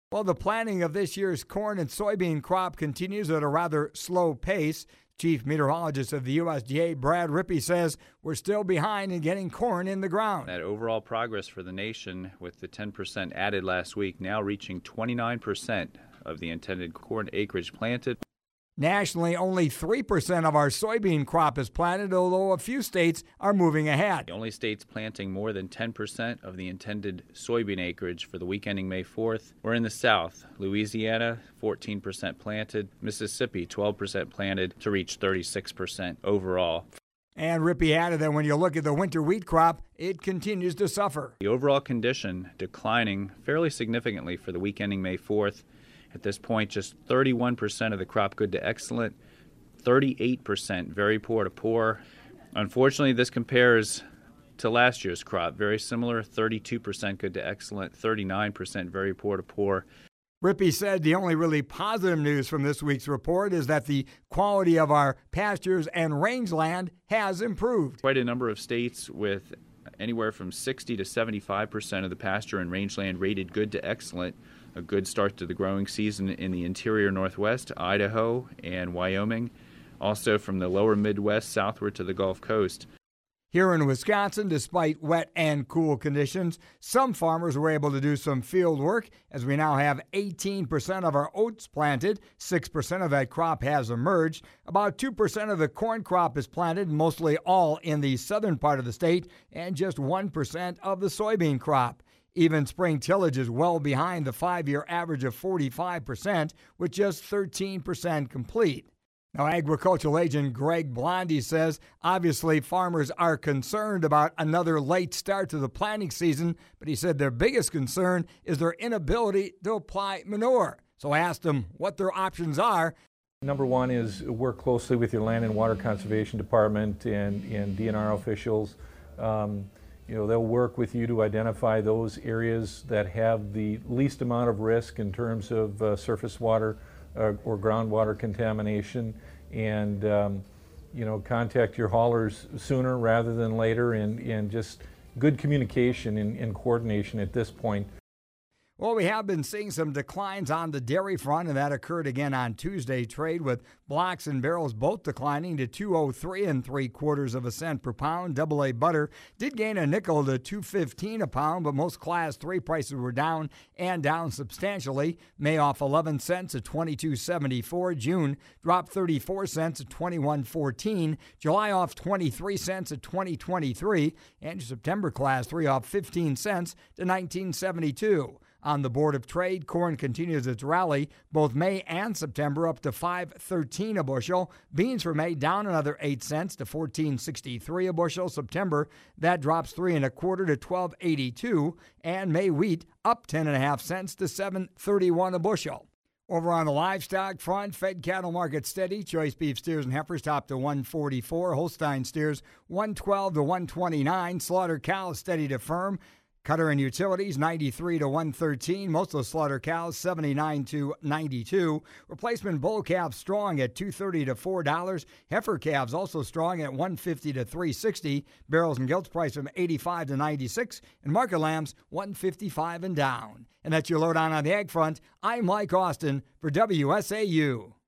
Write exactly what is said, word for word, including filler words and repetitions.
Well, the planting of this year's corn and soybean crop continues at a rather slow pace. Chief Meteorologist of the U S D A, Brad Rippey, says we're still behind in getting corn in the ground. That overall progress for the nation, with the ten percent added last week, now reaching twenty-nine percent of the intended corn acreage planted. Nationally, only three percent of our soybean crop is planted, although a few states are moving ahead. The only states planting more than ten percent of the intended soybean acreage for the week ending May fourth were in the South. Louisiana, fourteen percent planted. Mississippi, twelve percent planted to reach thirty-six percent overall. And Rippey added that when you look at the winter wheat crop, it continues to suffer. The overall condition declining fairly significantly for the week ending May fourth. At this point, just thirty-one percent of the crop good to excellent, thirty-eight percent very poor to poor. Unfortunately, this compares to last year's crop. Very similar, thirty-two percent good to excellent, thirty-nine percent very poor to poor. Rippey said the only really positive news from this week's report is that the quality of our pastures and rangeland has improved. Quite a number of states with anywhere from sixty to seventy-five percent of the pasture and rangeland rated good to excellent. A good start to the growing season in the interior Northwest, Idaho, and Wyoming. Also from the lower Midwest southward to the Gulf Coast. Here in Wisconsin, despite wet and cool conditions, some farmers were able to do some field work, as we now have eighteen percent of our oats planted. six percent of that crop has emerged. About two percent of the corn crop is planted, mostly all in the southern part of the state, and just one percent of the soybean crop. Even spring tillage is well behind the five-year average of forty-five percent, with just thirteen percent complete. Now, agricultural agent Greg Blondie says obviously farmers are concerned about another late start to the planting season, but he said their biggest concern is their inability to apply manure. So I asked him what their options are. Number one is work closely with your Land and Water Conservation Department and, and D N R officials. Um, You know, they'll work with you to identify those areas that have the least amount of risk in terms of uh, surface water uh, or groundwater contamination, and um, you know, contact your haulers sooner rather than later, and, and just good communication and, and coordination at this point. Well, we have been seeing some declines on the dairy front, and that occurred again on Tuesday trade, with blocks and barrels both declining to two oh three and three quarters of a cent per pound. Double A butter did gain a nickel to two fifteen a pound, but most class three prices were down and down substantially. May off eleven cents at twenty-two seventy-four. June dropped thirty-four cents at twenty-one fourteen. July off twenty-three cents at twenty twenty-three, and September class three off fifteen cents to nineteen seventy-two. On the Board of Trade, corn continues its rally, both May and September up to five thirteen a bushel. Beans for May down another eight cents to fourteen sixty-three a bushel. September, that drops three and a quarter to twelve eighty-two, and May wheat up ten and a half cents to seven thirty-one a bushel. Over on the livestock front, fed cattle market steady. Choice beef steers and heifers top to one forty-four. Holstein steers one twelve to one twenty-nine. Slaughter cows steady to firm. Cutter and utilities, ninety-three to one thirteen. Most of the slaughter cows, seventy-nine to ninety-two. Replacement bull calves strong at two thirty to four dollars. Heifer calves also strong at one fifty to three sixty. Barrels and gilts priced from eighty-five to ninety-six. And market lambs, one fifty-five and down. And that's your lowdown on the ag front. I'm Mike Austin for W S A U.